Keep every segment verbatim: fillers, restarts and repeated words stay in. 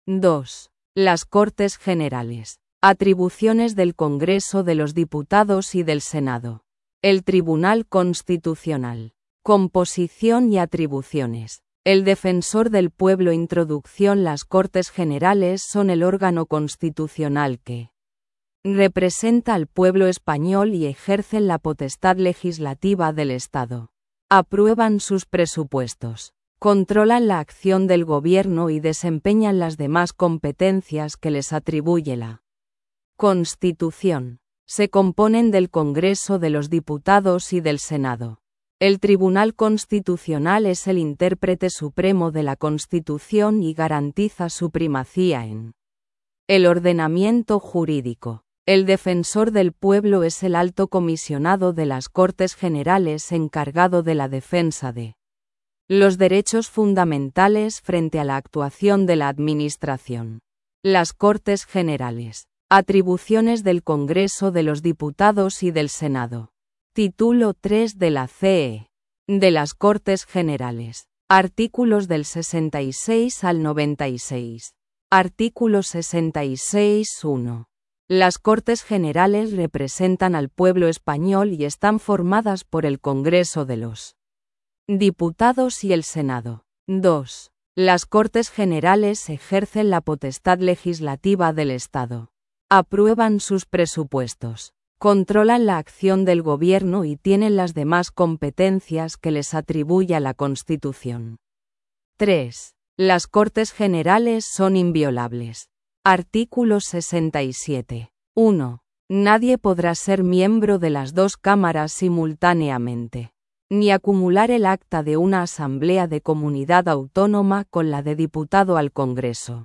dos. Las Cortes Generales. Atribuciones del Congreso de los Diputados y del Senado. El Tribunal Constitucional. Composición y atribuciones. El Defensor del Pueblo. Introducción. Las Cortes Generales son el órgano constitucional que representa al pueblo español y ejercen la potestad legislativa del Estado. Aprueban sus presupuestos, controlan la acción del gobierno y desempeñan las demás competencias que les atribuye la Constitución. Se componen del Congreso de los Diputados y del Senado. El Tribunal Constitucional es el intérprete supremo de la Constitución y garantiza su primacía en el ordenamiento jurídico. El Defensor del Pueblo es el alto comisionado de las Cortes Generales encargado de la defensa de los derechos fundamentales frente a la actuación de la Administración. Las Cortes Generales. Atribuciones del Congreso de los Diputados y del Senado. Título tres de la C E. De las Cortes Generales. Artículos del sesenta y seis al noventa y seis. Artículo sesenta y seis punto uno. Las Cortes Generales representan al pueblo español y están formadas por el Congreso de los Diputados y el Senado. dos. Las Cortes Generales ejercen la potestad legislativa del Estado. Aprueban sus presupuestos. Controlan la acción del gobierno y tienen las demás competencias que les atribuya la Constitución. tres. Las Cortes Generales son inviolables. Artículo sesenta y siete. uno. Nadie podrá ser miembro de las dos cámaras simultáneamente, ni acumular el acta de una asamblea de comunidad autónoma con la de diputado al Congreso.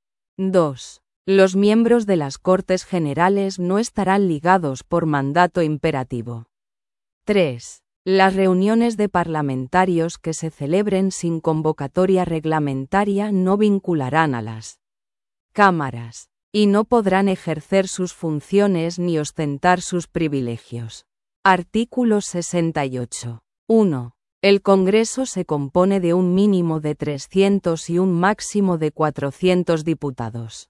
dos. Los miembros de las Cortes Generales no estarán ligados por mandato imperativo. tres. Las reuniones de parlamentarios que se celebren sin convocatoria reglamentaria no vincularán a las cámaras, y no podrán ejercer sus funciones ni ostentar sus privilegios. Artículo sesenta y ocho. uno. El Congreso se compone de un mínimo de trescientos y un máximo de cuatrocientos diputados,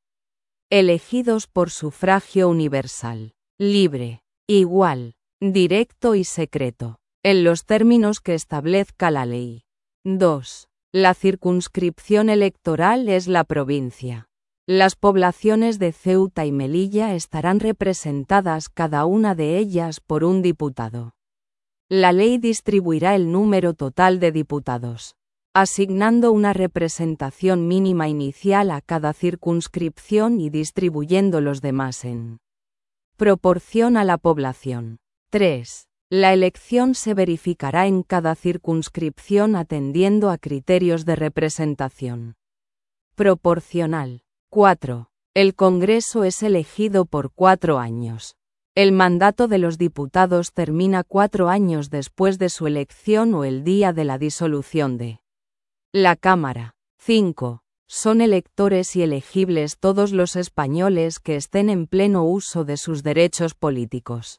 elegidos por sufragio universal, libre, igual, directo y secreto, en los términos que establezca la ley. dos. La circunscripción electoral es la provincia. Las poblaciones de Ceuta y Melilla estarán representadas cada una de ellas por un diputado. La ley distribuirá el número total de diputados, asignando una representación mínima inicial a cada circunscripción y distribuyendo los demás en proporción a la población. tres. La elección se verificará en cada circunscripción atendiendo a criterios de representación proporcional. cuatro. El Congreso es elegido por cuatro años. El mandato de los diputados termina cuatro años después de su elección o el día de la disolución de la Cámara. cinco. Son electores y elegibles todos los españoles que estén en pleno uso de sus derechos políticos.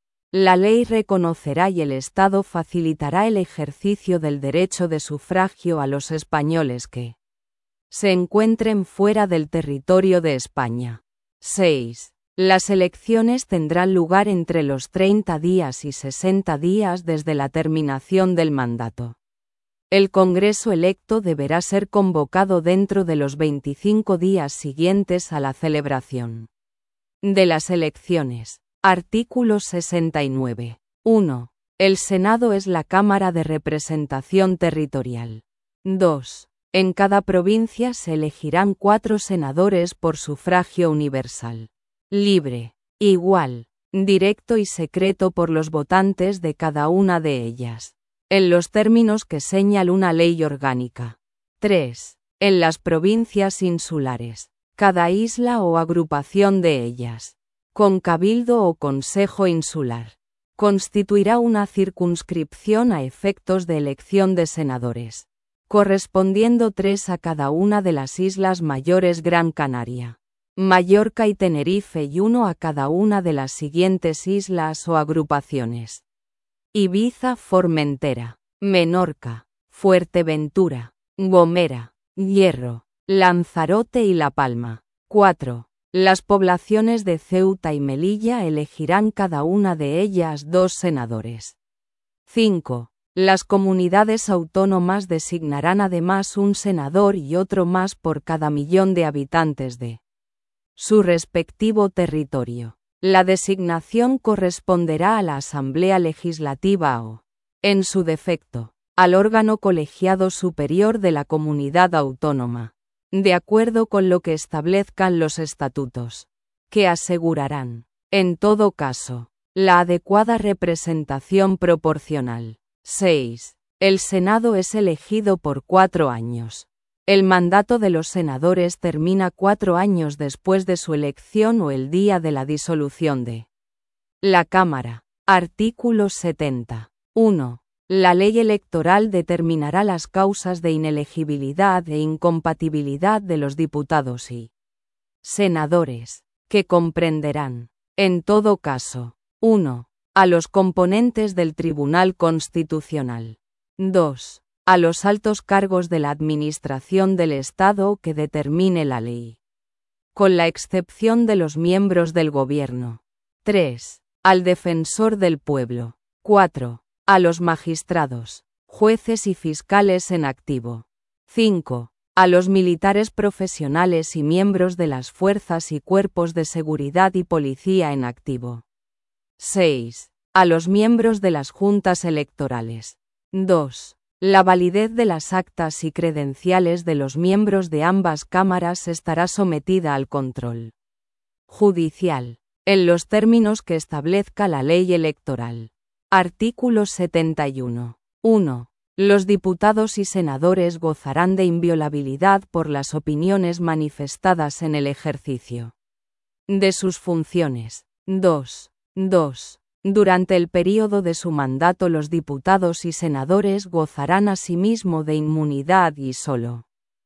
La ley reconocerá y el Estado facilitará el ejercicio del derecho de sufragio a los españoles que se encuentren fuera del territorio de España. seis. Las elecciones tendrán lugar entre los treinta días y sesenta días desde la terminación del mandato. El Congreso electo deberá ser convocado dentro de los veinticinco días siguientes a la celebración de las elecciones. Artículo sesenta y nueve. uno. El Senado es la Cámara de Representación Territorial. dos. En cada provincia se elegirán cuatro senadores por sufragio universal, libre, igual, directo y secreto por los votantes de cada una de ellas, en los términos que señala una ley orgánica. tres. En las provincias insulares, cada isla o agrupación de ellas, con cabildo o consejo insular, constituirá una circunscripción a efectos de elección de senadores, correspondiendo tres a cada una de las islas mayores: Gran Canaria, Mallorca y Tenerife, y uno a cada una de las siguientes islas o agrupaciones: Ibiza, Formentera, Menorca, Fuerteventura, Gomera, Hierro, Lanzarote y La Palma. cuatro. Las poblaciones de Ceuta y Melilla elegirán cada una de ellas dos senadores. cinco. Las comunidades autónomas designarán además un senador y otro más por cada millón de habitantes de su respectivo territorio. La designación corresponderá a la Asamblea Legislativa o, en su defecto, al órgano colegiado superior de la comunidad autónoma, de acuerdo con lo que establezcan los estatutos, que asegurarán, en todo caso, la adecuada representación proporcional. seis. El Senado es elegido por cuatro años. El mandato de los senadores termina cuatro años después de su elección o el día de la disolución de la Cámara. Artículo setenta. uno. La ley electoral determinará las causas de inelegibilidad e incompatibilidad de los diputados y senadores, que comprenderán, en todo caso, uno. A los componentes del Tribunal Constitucional. dos. A los altos cargos de la Administración del Estado que determine la ley, con la excepción de los miembros del Gobierno. tres. Al Defensor del Pueblo. cuatro. A los magistrados, jueces y fiscales en activo. cinco. A los militares profesionales y miembros de las fuerzas y cuerpos de seguridad y policía en activo. seis. A los miembros de las juntas electorales. dos. La validez de las actas y credenciales de los miembros de ambas cámaras estará sometida al control judicial, en los términos que establezca la ley electoral. Artículo setenta y uno. uno. Los diputados y senadores gozarán de inviolabilidad por las opiniones manifestadas en el ejercicio de sus funciones. dos. dos. Durante el período de su mandato los diputados y senadores gozarán asimismo de inmunidad y solo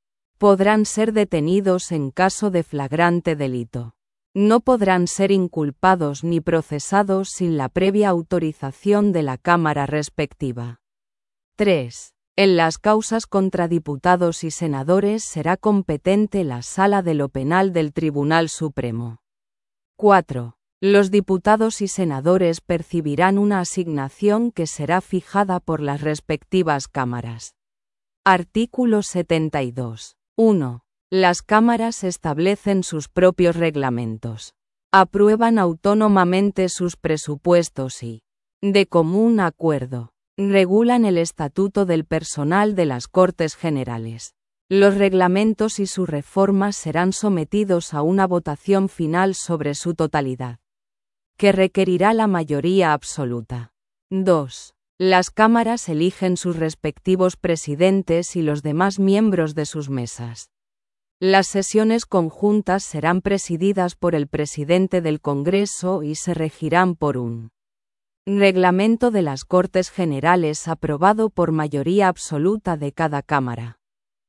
podrán ser detenidos en caso de flagrante delito. No podrán ser inculpados ni procesados sin la previa autorización de la Cámara respectiva. tres. En las causas contra diputados y senadores será competente la Sala de lo Penal del Tribunal Supremo. cuatro. Los diputados y senadores percibirán una asignación que será fijada por las respectivas cámaras. Artículo setenta y dos. uno. Las cámaras establecen sus propios reglamentos. Aprueban autónomamente sus presupuestos y, de común acuerdo, regulan el estatuto del personal de las Cortes Generales. Los reglamentos y sus reformas serán sometidos a una votación final sobre su totalidad, que requerirá la mayoría absoluta. dos. Las cámaras eligen sus respectivos presidentes y los demás miembros de sus mesas. Las sesiones conjuntas serán presididas por el presidente del Congreso y se regirán por un reglamento de las Cortes Generales aprobado por mayoría absoluta de cada cámara.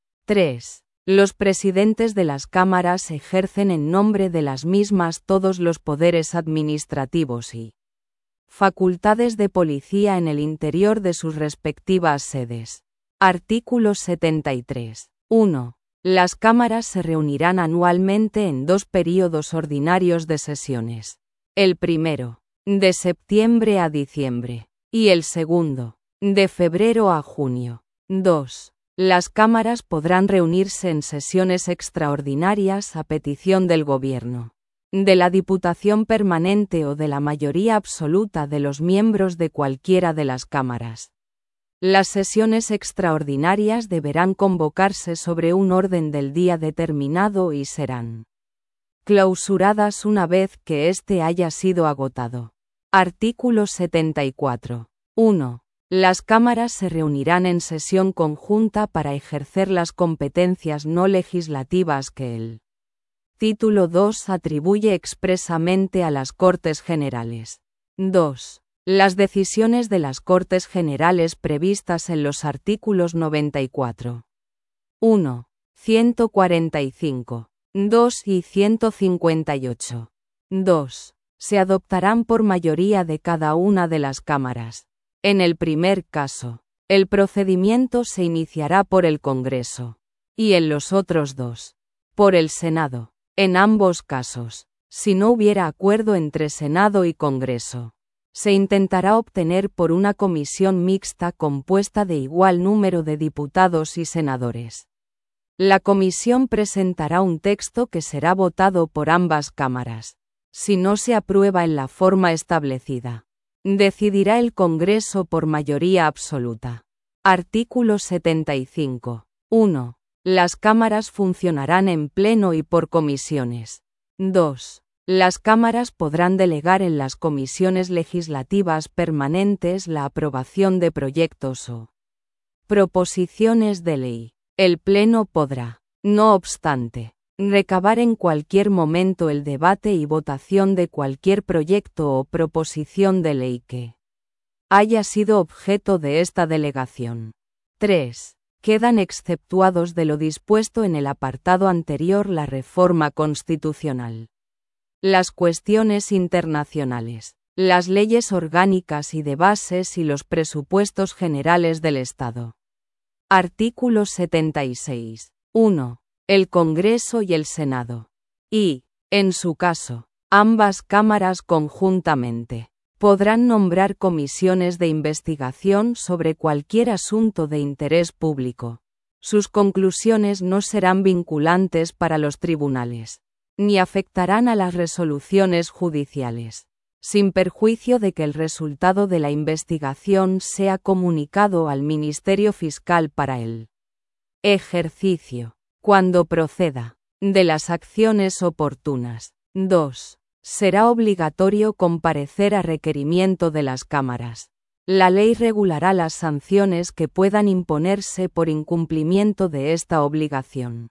tres. Los presidentes de las cámaras ejercen en nombre de las mismas todos los poderes administrativos y facultades de policía en el interior de sus respectivas sedes. Artículo setenta y tres. uno. Las cámaras se reunirán anualmente en dos períodos ordinarios de sesiones. El primero, de septiembre a diciembre, y el segundo, de febrero a junio. dos. Las cámaras podrán reunirse en sesiones extraordinarias a petición del Gobierno, de la Diputación Permanente o de la mayoría absoluta de los miembros de cualquiera de las cámaras. Las sesiones extraordinarias deberán convocarse sobre un orden del día determinado y serán clausuradas una vez que éste haya sido agotado. Artículo setenta y cuatro. uno. Las cámaras se reunirán en sesión conjunta para ejercer las competencias no legislativas que el título dos atribuye expresamente a las Cortes Generales. dos. Las decisiones de las Cortes Generales previstas en los artículos noventa y cuatro. uno, ciento cuarenta y cinco, dos y ciento cincuenta y ocho. dos. Se adoptarán por mayoría de cada una de las cámaras. En el primer caso, el procedimiento se iniciará por el Congreso. y en los otros dos, por el Senado. En ambos casos, si no hubiera acuerdo entre Senado y Congreso, se intentará obtener por una comisión mixta compuesta de igual número de diputados y senadores. La comisión presentará un texto que será votado por ambas cámaras. Si no se aprueba en la forma establecida, decidirá el Congreso por mayoría absoluta. Artículo setenta y cinco. uno. Las cámaras funcionarán en pleno y por comisiones. dos. Las cámaras podrán delegar en las comisiones legislativas permanentes la aprobación de proyectos o proposiciones de ley. El Pleno podrá, no obstante, recabar en cualquier momento el debate y votación de cualquier proyecto o proposición de ley que haya sido objeto de esta delegación. tres. Quedan exceptuados de lo dispuesto en el apartado anterior la reforma constitucional, las cuestiones internacionales, las leyes orgánicas y de bases y los presupuestos generales del Estado. Artículo setenta y seis. uno. El Congreso y el Senado. Y, en su caso, ambas cámaras conjuntamente podrán nombrar comisiones de investigación sobre cualquier asunto de interés público. Sus conclusiones no serán vinculantes para los tribunales, ni afectarán a las resoluciones judiciales, sin perjuicio de que el resultado de la investigación sea comunicado al Ministerio Fiscal para el ejercicio, cuando proceda, de las acciones oportunas. dos. Será obligatorio comparecer a requerimiento de las cámaras. La ley regulará las sanciones que puedan imponerse por incumplimiento de esta obligación.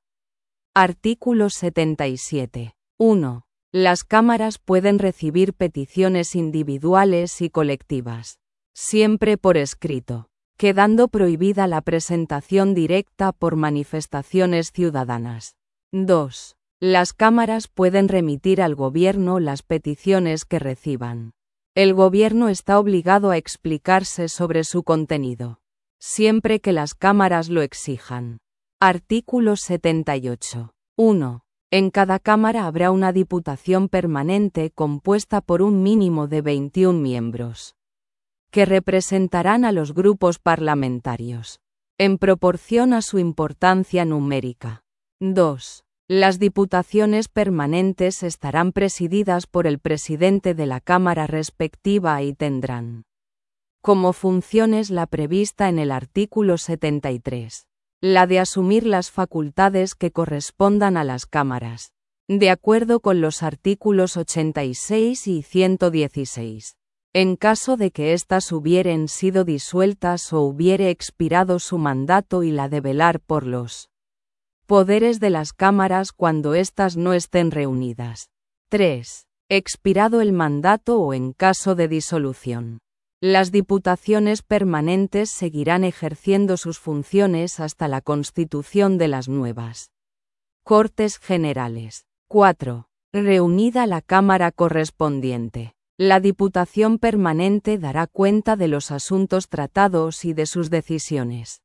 Artículo setenta y siete. uno. Las cámaras pueden recibir peticiones individuales y colectivas, siempre por escrito, quedando prohibida la presentación directa por manifestaciones ciudadanas. dos. Las cámaras pueden remitir al Gobierno las peticiones que reciban. El Gobierno está obligado a explicarse sobre su contenido, siempre que las cámaras lo exijan. Artículo setenta y ocho. uno. En cada cámara habrá una diputación permanente compuesta por un mínimo de veintiún miembros, que representarán a los grupos parlamentarios, en proporción a su importancia numérica. dos. Las diputaciones permanentes estarán presididas por el presidente de la Cámara respectiva y tendrán como funciones la prevista en el artículo setenta y tres, la de asumir las facultades que correspondan a las cámaras, de acuerdo con los artículos ochenta y seis y ciento dieciséis. En caso de que éstas hubieren sido disueltas o hubiere expirado su mandato, y la de velar por los poderes de las cámaras cuando éstas no estén reunidas. tres. Expirado el mandato o en caso de disolución, las diputaciones permanentes seguirán ejerciendo sus funciones hasta la constitución de las nuevas Cortes Generales. cuatro. Reunida la Cámara correspondiente, la Diputación Permanente dará cuenta de los asuntos tratados y de sus decisiones.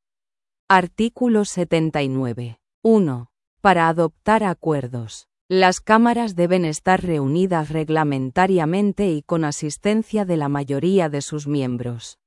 Artículo setenta y nueve. uno. Para adoptar acuerdos, las cámaras deben estar reunidas reglamentariamente y con asistencia de la mayoría de sus miembros.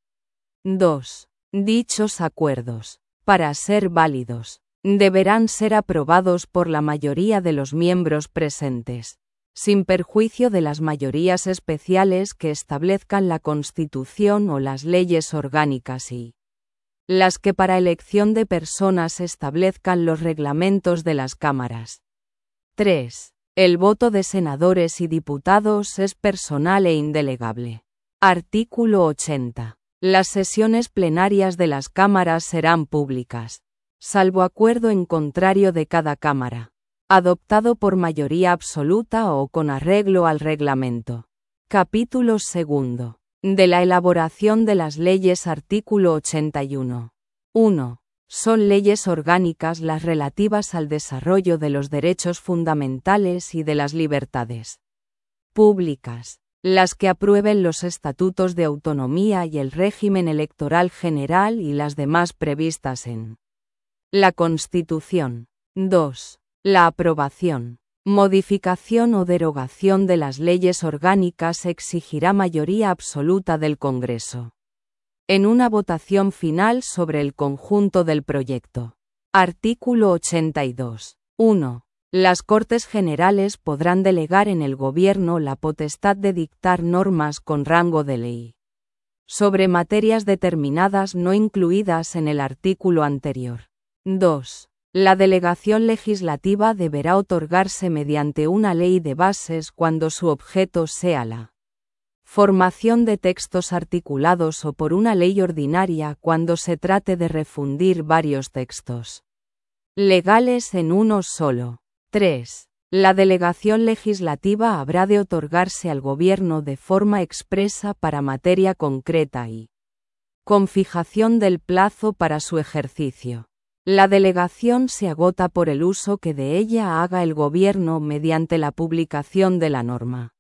dos. Dichos acuerdos, para ser válidos, deberán ser aprobados por la mayoría de los miembros presentes, sin perjuicio de las mayorías especiales que establezcan la Constitución o las leyes orgánicas y las que para elección de personas establezcan los reglamentos de las cámaras. tres. El voto de senadores y diputados es personal e indelegable. Artículo ochenta. Las sesiones plenarias de las cámaras serán públicas, salvo acuerdo en contrario de cada cámara, adoptado por mayoría absoluta o con arreglo al reglamento. Capítulo segundo. De la elaboración de las leyes. Artículo ochenta y uno. uno. Son leyes orgánicas las relativas al desarrollo de los derechos fundamentales y de las libertades públicas, las que aprueben los estatutos de autonomía y el régimen electoral general y las demás previstas en La Constitución. dos. La aprobación, modificación o derogación de las leyes orgánicas exigirá mayoría absoluta del Congreso. En una votación final sobre el conjunto del proyecto. Artículo ochenta y dos. uno. Las Cortes Generales podrán delegar en el Gobierno la potestad de dictar normas con rango de ley sobre materias determinadas no incluidas en el artículo anterior. dos. La delegación legislativa deberá otorgarse mediante una ley de bases cuando su objeto sea la formación de textos articulados o por una ley ordinaria cuando se trate de refundir varios textos legales en uno solo. tres. La delegación legislativa habrá de otorgarse al Gobierno de forma expresa para materia concreta y con fijación del plazo para su ejercicio. La delegación se agota por el uso que de ella haga el Gobierno mediante la publicación de la norma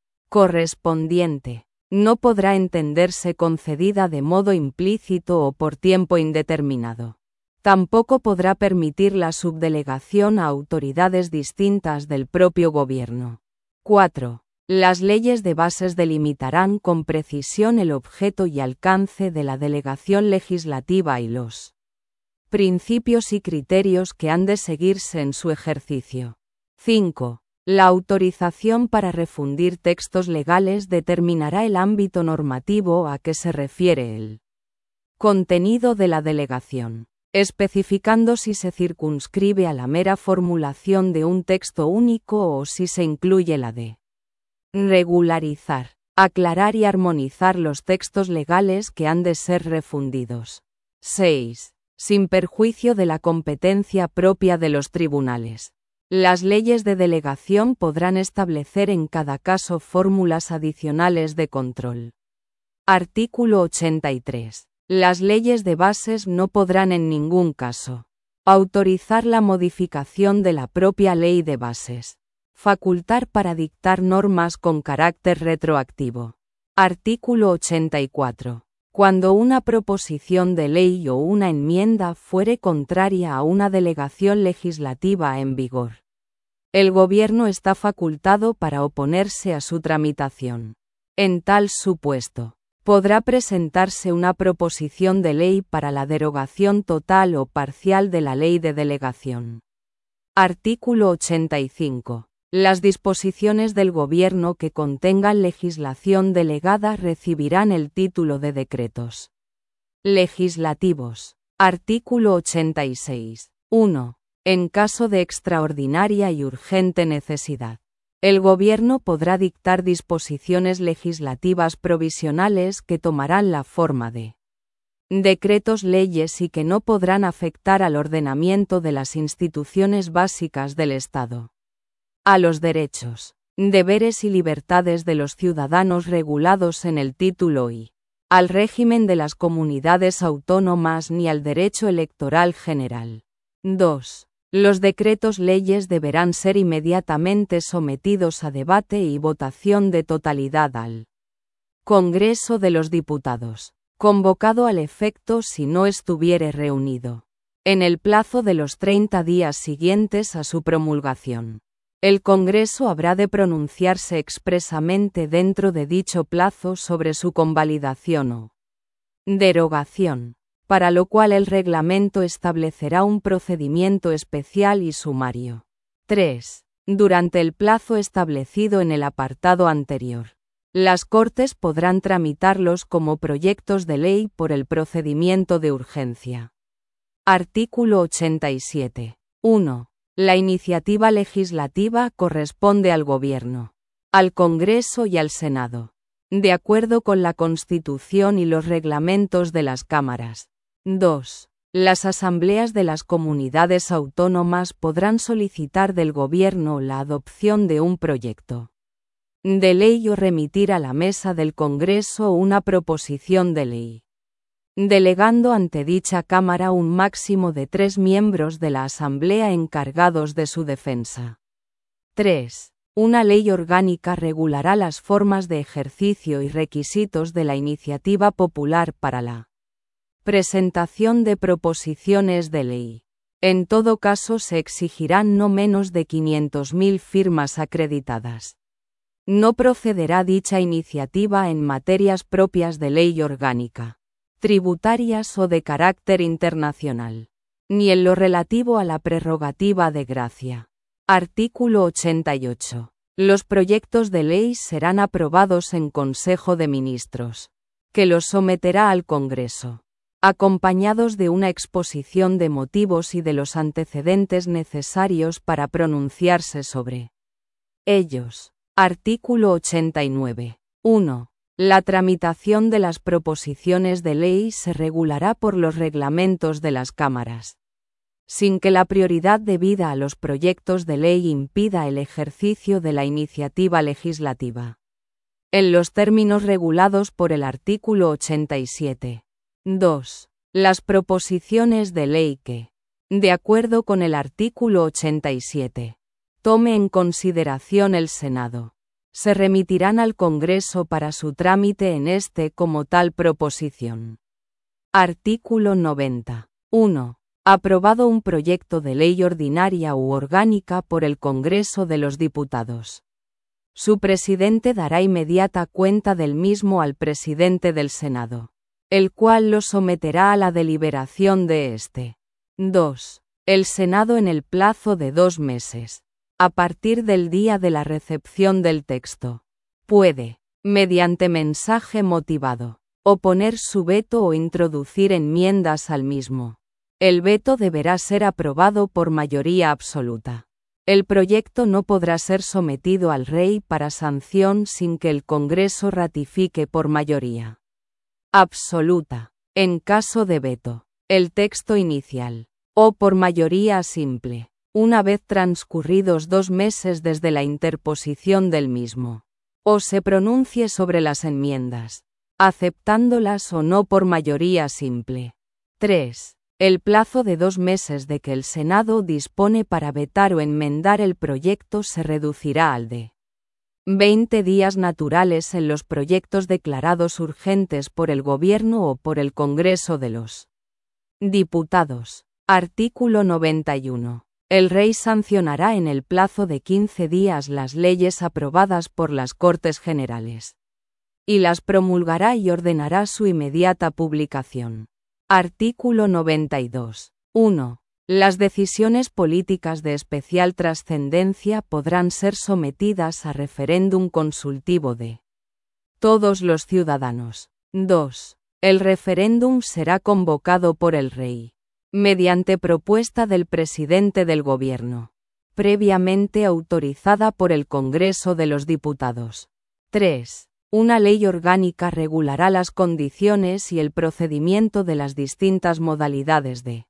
correspondiente. No podrá entenderse concedida de modo implícito o por tiempo indeterminado. Tampoco podrá permitir la subdelegación a autoridades distintas del propio Gobierno. cuatro. Las leyes de bases delimitarán con precisión el objeto y alcance de la delegación legislativa y los principios y criterios que han de seguirse en su ejercicio. cinco. La autorización para refundir textos legales determinará el ámbito normativo a que se refiere el contenido de la delegación, especificando si se circunscribe a la mera formulación de un texto único o si se incluye la de regularizar, aclarar y armonizar los textos legales que han de ser refundidos. seis. Sin perjuicio de la competencia propia de los tribunales. Las leyes de delegación podrán establecer en cada caso fórmulas adicionales de control. Artículo ochenta y tres. Las leyes de bases no podrán en ningún caso autorizar la modificación de la propia ley de bases. Facultar para dictar normas con carácter retroactivo. Artículo ochenta y cuatro. Cuando una proposición de ley o una enmienda fuere contraria a una delegación legislativa en vigor, el Gobierno está facultado para oponerse a su tramitación. En tal supuesto, podrá presentarse una proposición de ley para la derogación total o parcial de la ley de delegación. Artículo ochenta y cinco. Las disposiciones del Gobierno que contengan legislación delegada recibirán el título de decretos legislativos. Artículo ochenta y seis. uno. En caso de extraordinaria y urgente necesidad, el Gobierno podrá dictar disposiciones legislativas provisionales que tomarán la forma de decretos leyes y que no podrán afectar al ordenamiento de las instituciones básicas del Estado, a los derechos, deberes y libertades de los ciudadanos regulados en el título I, al régimen de las comunidades autónomas ni al derecho electoral general. dos. Los decretos leyes deberán ser inmediatamente sometidos a debate y votación de totalidad al Congreso de los Diputados, convocado al efecto si no estuviere reunido, en el plazo de los treinta días siguientes a su promulgación. El Congreso habrá de pronunciarse expresamente dentro de dicho plazo sobre su convalidación o derogación, para lo cual el reglamento establecerá un procedimiento especial y sumario. tres. Durante el plazo establecido en el apartado anterior, las Cortes podrán tramitarlos como proyectos de ley por el procedimiento de urgencia. Artículo ochenta y siete. uno. La iniciativa legislativa corresponde al Gobierno, al Congreso y al Senado, de acuerdo con la Constitución y los reglamentos de las cámaras. dos. Las asambleas de las comunidades autónomas podrán solicitar del Gobierno la adopción de un proyecto de ley o remitir a la mesa del Congreso una proposición de ley, delegando ante dicha Cámara un máximo de tres miembros de la Asamblea encargados de su defensa. tres. Una ley orgánica regulará las formas de ejercicio y requisitos de la iniciativa popular para la presentación de proposiciones de ley. En todo caso se exigirán no menos de quinientas mil firmas acreditadas. No procederá dicha iniciativa en materias propias de ley orgánica, tributarias o de carácter internacional, ni en lo relativo a la prerrogativa de gracia. Artículo ochenta y ocho. Los proyectos de ley serán aprobados en Consejo de Ministros, que los someterá al Congreso, acompañados de una exposición de motivos y de los antecedentes necesarios para pronunciarse sobre ellos. Artículo ochenta y nueve. uno. La tramitación de las proposiciones de ley se regulará por los reglamentos de las cámaras, sin que la prioridad debida a los proyectos de ley impida el ejercicio de la iniciativa legislativa, en los términos regulados por el artículo ochenta y siete. dos. Las proposiciones de ley que, de acuerdo con el artículo ochenta y siete, tome en consideración el Senado, se remitirán al Congreso para su trámite en este como tal proposición. Artículo noventa. uno. Aprobado un proyecto de ley ordinaria u orgánica por el Congreso de los Diputados, su presidente dará inmediata cuenta del mismo al presidente del Senado, el cual lo someterá a la deliberación de éste. dos. El Senado en el plazo de dos meses, a partir del día de la recepción del texto, puede, mediante mensaje motivado, oponer su veto o introducir enmiendas al mismo. El veto deberá ser aprobado por mayoría absoluta. El proyecto no podrá ser sometido al Rey para sanción sin que el Congreso ratifique por mayoría absoluta, en caso de veto, el texto inicial, o por mayoría simple, una vez transcurridos dos meses desde la interposición del mismo, o se pronuncie sobre las enmiendas, aceptándolas o no por mayoría simple. tres. El plazo de dos meses de que el Senado dispone para vetar o enmendar el proyecto se reducirá al de veinte días naturales en los proyectos declarados urgentes por el Gobierno o por el Congreso de los Diputados. Artículo noventa y uno. El Rey sancionará en el plazo de quince días las leyes aprobadas por las Cortes Generales, y las promulgará y ordenará su inmediata publicación. Artículo noventa y dos. uno. Las decisiones políticas de especial trascendencia podrán ser sometidas a referéndum consultivo de todos los ciudadanos. dos. El referéndum será convocado por el Rey, mediante propuesta del presidente del Gobierno, previamente autorizada por el Congreso de los Diputados. tres. Una ley orgánica regulará las condiciones y el procedimiento de las distintas modalidades de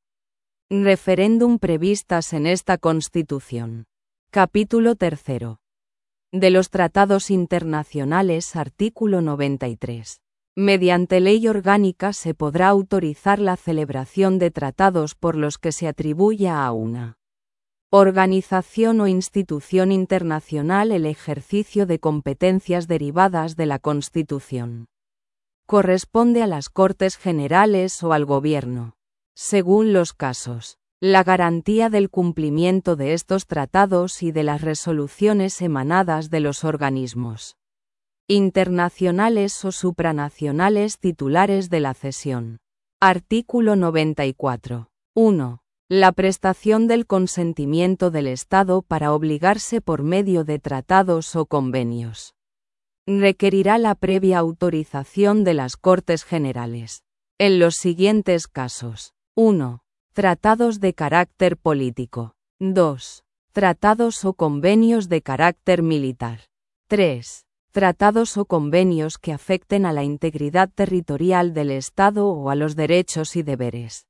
referéndum previstas en esta Constitución. Capítulo tercero. De los tratados internacionales. Artículo noventa y tres. Mediante ley orgánica se podrá autorizar la celebración de tratados por los que se atribuya a una organización o institución internacional el ejercicio de competencias derivadas de la Constitución. Corresponde a las Cortes Generales o al Gobierno, según los casos, la garantía del cumplimiento de estos tratados y de las resoluciones emanadas de los organismos internacionales o supranacionales titulares de la cesión. Artículo noventa y cuatro. uno. La prestación del consentimiento del Estado para obligarse por medio de tratados o convenios requerirá la previa autorización de las Cortes Generales, en los siguientes casos. uno. Tratados de carácter político. dos. Tratados o convenios de carácter militar. tres. Tratados o convenios que afecten a la integridad territorial del Estado o a los derechos y deberes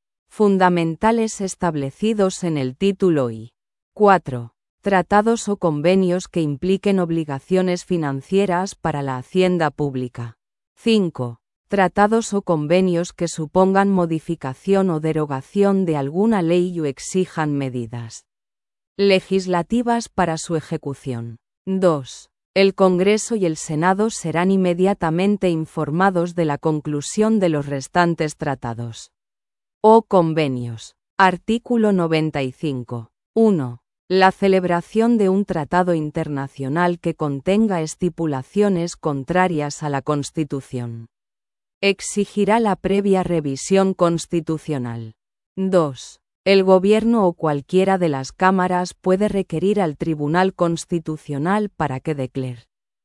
fundamentales establecidos en el título I. cuatro. Tratados o convenios que impliquen obligaciones financieras para la hacienda pública. cinco. Tratados o convenios que supongan modificación o derogación de alguna ley o exijan medidas legislativas para su ejecución. dos. El Congreso y el Senado serán inmediatamente informados de la conclusión de los restantes tratados o convenios. Artículo noventa y cinco. uno. La celebración de un tratado internacional que contenga estipulaciones contrarias a la Constitución exigirá la previa revisión constitucional. dos. El Gobierno o cualquiera de las cámaras puede requerir al Tribunal Constitucional para que declare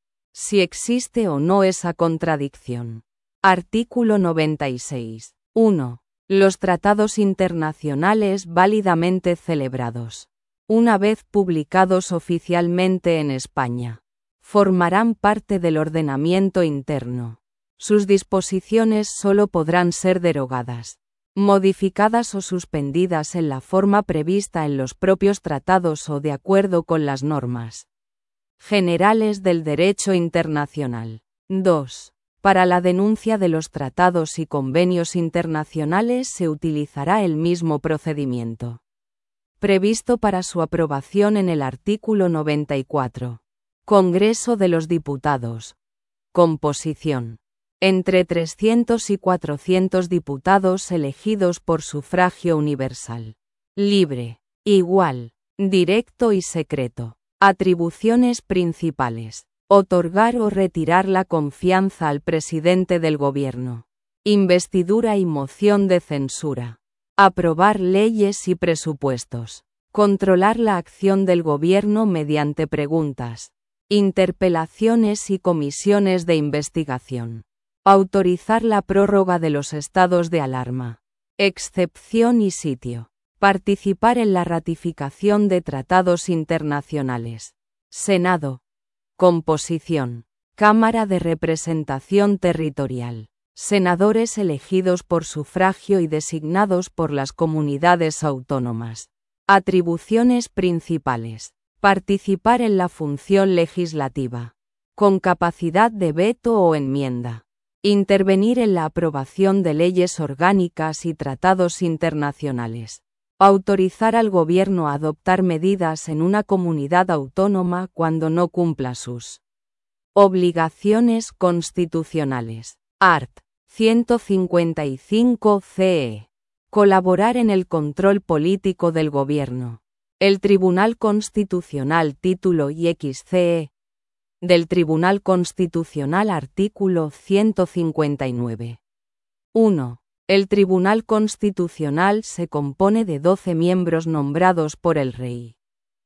si existe o no esa contradicción. Artículo noventa y seis. uno. Los tratados internacionales válidamente celebrados, una vez publicados oficialmente en España, formarán parte del ordenamiento interno. Sus disposiciones solo podrán ser derogadas, modificadas o suspendidas en la forma prevista en los propios tratados o de acuerdo con las normas generales del derecho internacional. dos. Para la denuncia de los tratados y convenios internacionales se utilizará el mismo procedimiento previsto para su aprobación en el artículo noventa y cuatro. Congreso de los Diputados. Composición. Entre trescientos y cuatrocientos diputados elegidos por sufragio universal, libre, igual, directo y secreto. Atribuciones principales. Otorgar o retirar la confianza al presidente del Gobierno. Investidura y moción de censura. Aprobar leyes y presupuestos. Controlar la acción del Gobierno mediante preguntas, interpelaciones y comisiones de investigación. Autorizar la prórroga de los estados de alarma, excepción y sitio. Participar en la ratificación de tratados internacionales. Senado. Composición. Cámara de Representación Territorial. Senadores elegidos por sufragio y designados por las comunidades autónomas. Atribuciones principales. Participar en la función legislativa. Con capacidad de veto o enmienda. Intervenir en la aprobación de leyes orgánicas y tratados internacionales. Autorizar al Gobierno a adoptar medidas en una comunidad autónoma cuando no cumpla sus obligaciones constitucionales. Art. ciento cincuenta y cinco C E. Colaborar en el control político del Gobierno. El Tribunal Constitucional Título y X C E. Del Tribunal Constitucional Artículo ciento cincuenta y nueve. uno. El Tribunal Constitucional se compone de doce miembros nombrados por el Rey.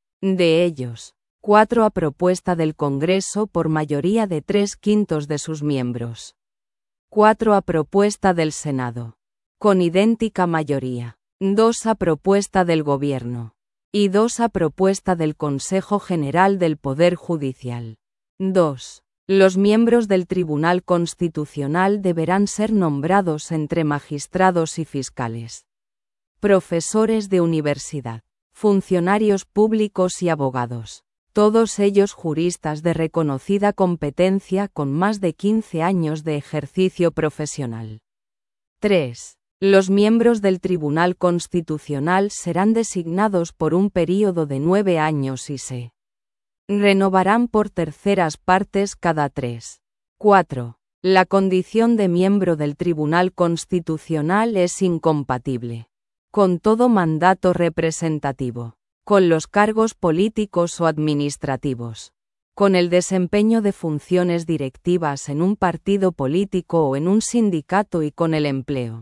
De ellos, cuatro a propuesta del Congreso por mayoría de tres quintos de sus miembros. Cuatro a propuesta del Senado, con idéntica mayoría. Dos a propuesta del Gobierno. Y dos a propuesta del Consejo General del Poder Judicial. dos. Los miembros del Tribunal Constitucional deberán ser nombrados entre magistrados y fiscales, profesores de universidad, funcionarios públicos y abogados, todos ellos juristas de reconocida competencia con más de quince años de ejercicio profesional. tres. Los miembros del Tribunal Constitucional serán designados por un período de nueve años y se renovarán por terceras partes cada tres. cuatro. La condición de miembro del Tribunal Constitucional es incompatible con todo mandato representativo, con los cargos políticos o administrativos, con el desempeño de funciones directivas en un partido político o en un sindicato y con el empleo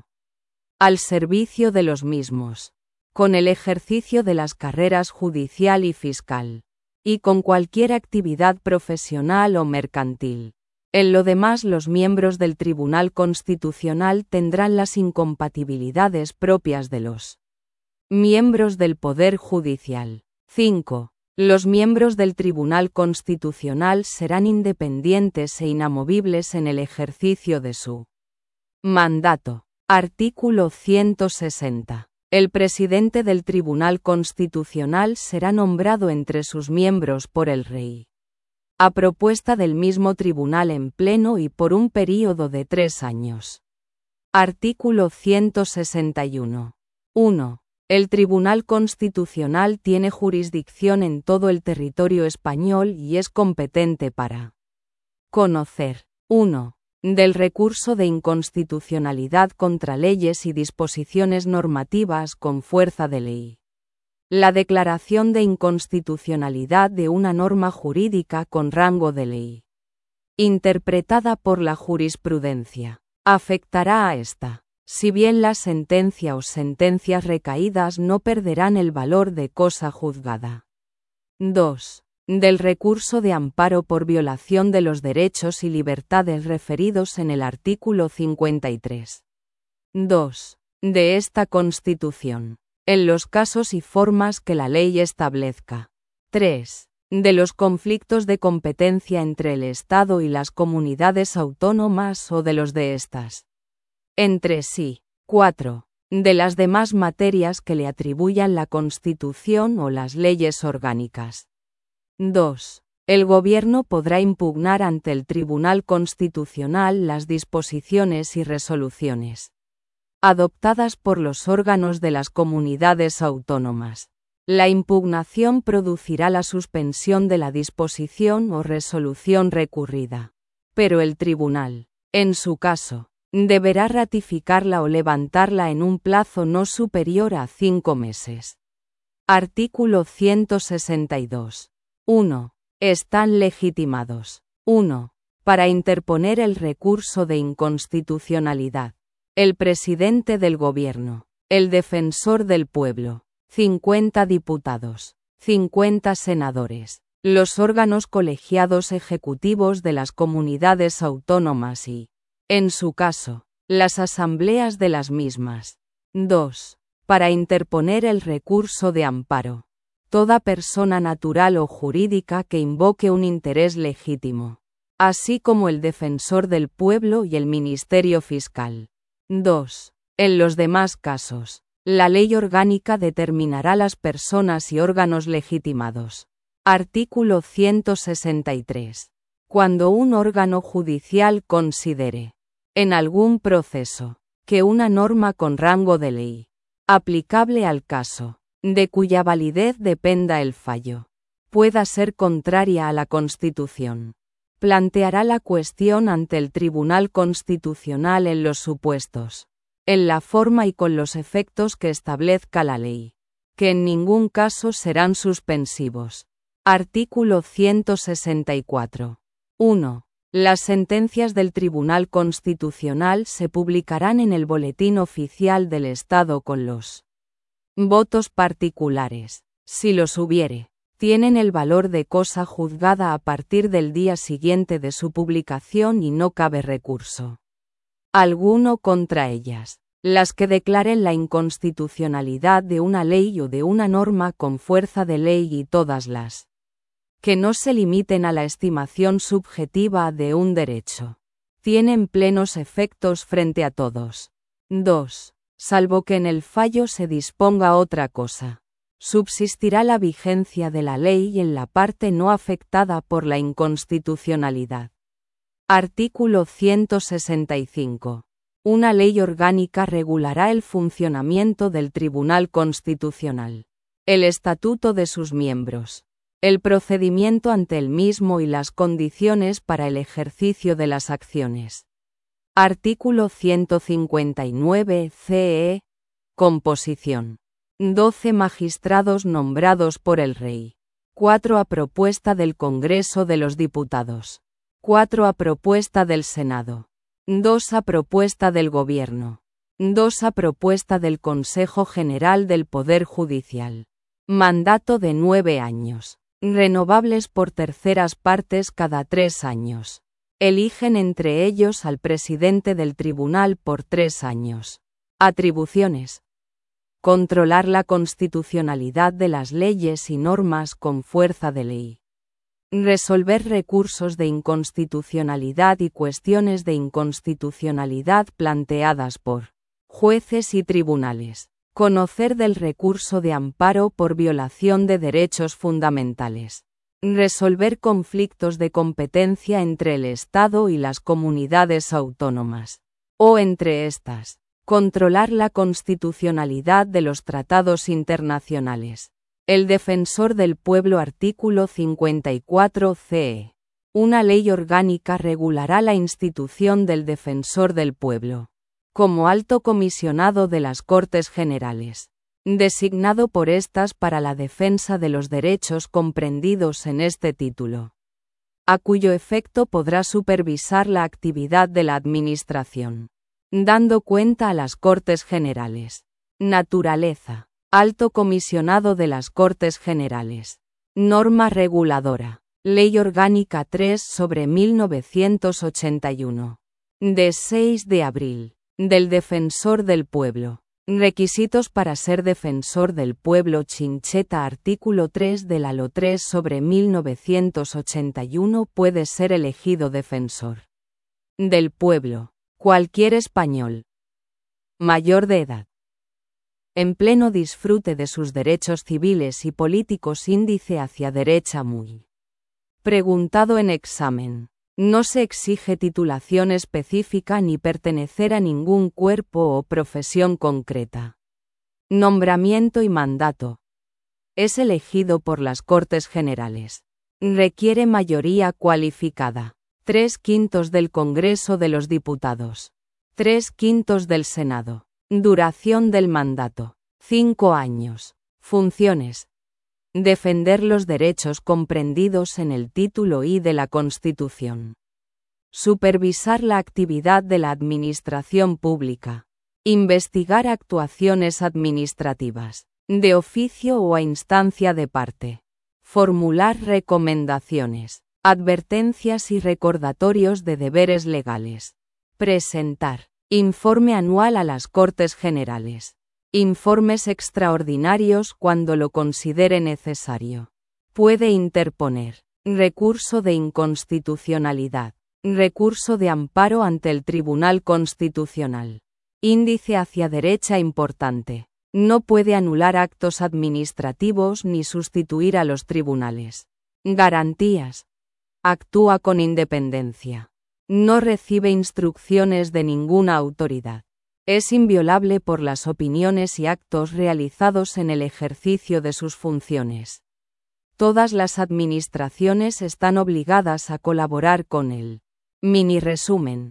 al servicio de los mismos, con el ejercicio de las carreras judicial y fiscal, y con cualquier actividad profesional o mercantil. En lo demás, los miembros del Tribunal Constitucional tendrán las incompatibilidades propias de los miembros del Poder Judicial. cinco. Los miembros del Tribunal Constitucional serán independientes e inamovibles en el ejercicio de su mandato. Artículo ciento sesenta. El presidente del Tribunal Constitucional será nombrado entre sus miembros por el Rey, a propuesta del mismo tribunal en pleno y por un período de tres años. Artículo ciento sesenta y uno. uno. El Tribunal Constitucional tiene jurisdicción en todo el territorio español y es competente para conocer uno. Del recurso de inconstitucionalidad contra leyes y disposiciones normativas con fuerza de ley. La declaración de inconstitucionalidad de una norma jurídica con rango de ley, interpretada por la jurisprudencia, afectará a esta, si bien la sentencia o sentencias recaídas no perderán el valor de cosa juzgada. dos. Del recurso de amparo por violación de los derechos y libertades referidos en el artículo cincuenta y tres. dos. De esta Constitución, en los casos y formas que la ley establezca. tres. De los conflictos de competencia entre el Estado y las comunidades autónomas o de los de estas entre sí. cuatro. De las demás materias que le atribuyan la Constitución o las leyes orgánicas. dos. El Gobierno podrá impugnar ante el Tribunal Constitucional las disposiciones y resoluciones adoptadas por los órganos de las comunidades autónomas. La impugnación producirá la suspensión de la disposición o resolución recurrida, pero el tribunal, en su caso, deberá ratificarla o levantarla en un plazo no superior a cinco meses. Artículo ciento sesenta y dos. uno. Están legitimados. uno. Para interponer el recurso de inconstitucionalidad, el presidente del Gobierno, el defensor del pueblo, cincuenta diputados, cincuenta senadores, los órganos colegiados ejecutivos de las comunidades autónomas y, en su caso, las asambleas de las mismas. dos. Para interponer el recurso de amparo, toda persona natural o jurídica que invoque un interés legítimo, así como el defensor del pueblo y el Ministerio Fiscal. dos. En los demás casos, la ley orgánica determinará las personas y órganos legitimados. Artículo ciento sesenta y tres. Cuando un órgano judicial considere, en algún proceso, que una norma con rango de ley, aplicable al caso, de cuya validez dependa el fallo, pueda ser contraria a la Constitución, planteará la cuestión ante el Tribunal Constitucional en los supuestos, en la forma y con los efectos que establezca la ley, que en ningún caso serán suspensivos. Artículo ciento sesenta y cuatro. uno. Las sentencias del Tribunal Constitucional se publicarán en el Boletín Oficial del Estado con los votos particulares, si los hubiere, tienen el valor de cosa juzgada a partir del día siguiente de su publicación y no cabe recurso alguno contra ellas. Las que declaren la inconstitucionalidad de una ley o de una norma con fuerza de ley y todas las que no se limiten a la estimación subjetiva de un derecho, tienen plenos efectos frente a todos. dos. Salvo que en el fallo se disponga otra cosa, subsistirá la vigencia de la ley en la parte no afectada por la inconstitucionalidad. Artículo ciento sesenta y cinco. Una ley orgánica regulará el funcionamiento del Tribunal Constitucional, el estatuto de sus miembros, el procedimiento ante el mismo y las condiciones para el ejercicio de las acciones. Artículo ciento cincuenta y nueve C E. Composición. doce magistrados nombrados por el Rey. cuatro a propuesta del Congreso de los Diputados. cuatro a propuesta del Senado. dos a propuesta del Gobierno. dos a propuesta del Consejo General del Poder Judicial. Mandato de nueve años. Renovables por terceras partes cada tres años. Eligen entre ellos al presidente del tribunal por tres años. Atribuciones. Controlar la constitucionalidad de las leyes y normas con fuerza de ley. Resolver recursos de inconstitucionalidad y cuestiones de inconstitucionalidad planteadas por jueces y tribunales. Conocer del recurso de amparo por violación de derechos fundamentales. Resolver conflictos de competencia entre el Estado y las comunidades autónomas, o entre estas. Controlar la constitucionalidad de los tratados internacionales. El defensor del pueblo. Artículo cincuenta y cuatro C E. Una ley orgánica regulará la institución del Defensor del Pueblo, como alto comisionado de las Cortes Generales, designado por éstas para la defensa de los derechos comprendidos en este título, a cuyo efecto podrá supervisar la actividad de la Administración, dando cuenta a las Cortes Generales. Naturaleza. Alto comisionado de las Cortes Generales. Norma reguladora. Ley Orgánica tres sobre mil novecientos ochenta y uno. De seis de abril. Del Defensor del Pueblo. Requisitos para ser Defensor del Pueblo. Chincheta. Artículo tres de la L O tres sobre mil novecientos ochenta y uno. Puede ser elegido Defensor del Pueblo cualquier español mayor de edad, en pleno disfrute de sus derechos civiles y políticos. Índice hacia derecha. Muy preguntado en examen. No se exige titulación específica ni pertenecer a ningún cuerpo o profesión concreta. Nombramiento y mandato. Es elegido por las Cortes Generales. Requiere mayoría cualificada. Tres quintos del Congreso de los Diputados. Tres quintos del Senado. Duración del mandato. Cinco años. Funciones. Defender los derechos comprendidos en el título I de la Constitución. Supervisar la actividad de la Administración Pública. Investigar actuaciones administrativas, de oficio o a instancia de parte. Formular recomendaciones, advertencias y recordatorios de deberes legales. Presentar informe anual a las Cortes Generales. Informes extraordinarios cuando lo considere necesario. Puede interponer recurso de inconstitucionalidad, recurso de amparo ante el Tribunal Constitucional. Índice hacia derecha importante. No puede anular actos administrativos ni sustituir a los tribunales. Garantías. Actúa con independencia. No recibe instrucciones de ninguna autoridad. Es inviolable por las opiniones y actos realizados en el ejercicio de sus funciones. Todas las administraciones están obligadas a colaborar con él. Mini resumen.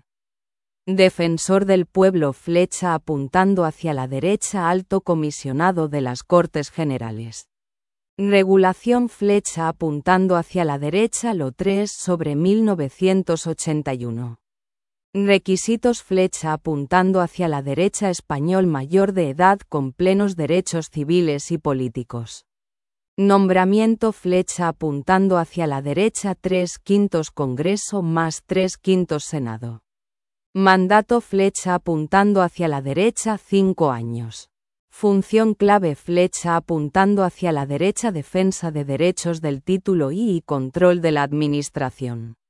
Defensor del Pueblo. Flecha apuntando hacia la derecha. Alto comisionado de las Cortes Generales. Regulación. Flecha apuntando hacia la derecha. L O tres sobre mil novecientos ochenta y uno. Requisitos. Flecha apuntando hacia la derecha. Español mayor de edad con plenos derechos civiles y políticos. Nombramiento. Flecha apuntando hacia la derecha. Tres quintos Congreso más tres quintos Senado. Mandato. Flecha apuntando hacia la derecha. Cinco años. Función clave. Flecha apuntando hacia la derecha. Defensa de derechos del título I y control de la Administración.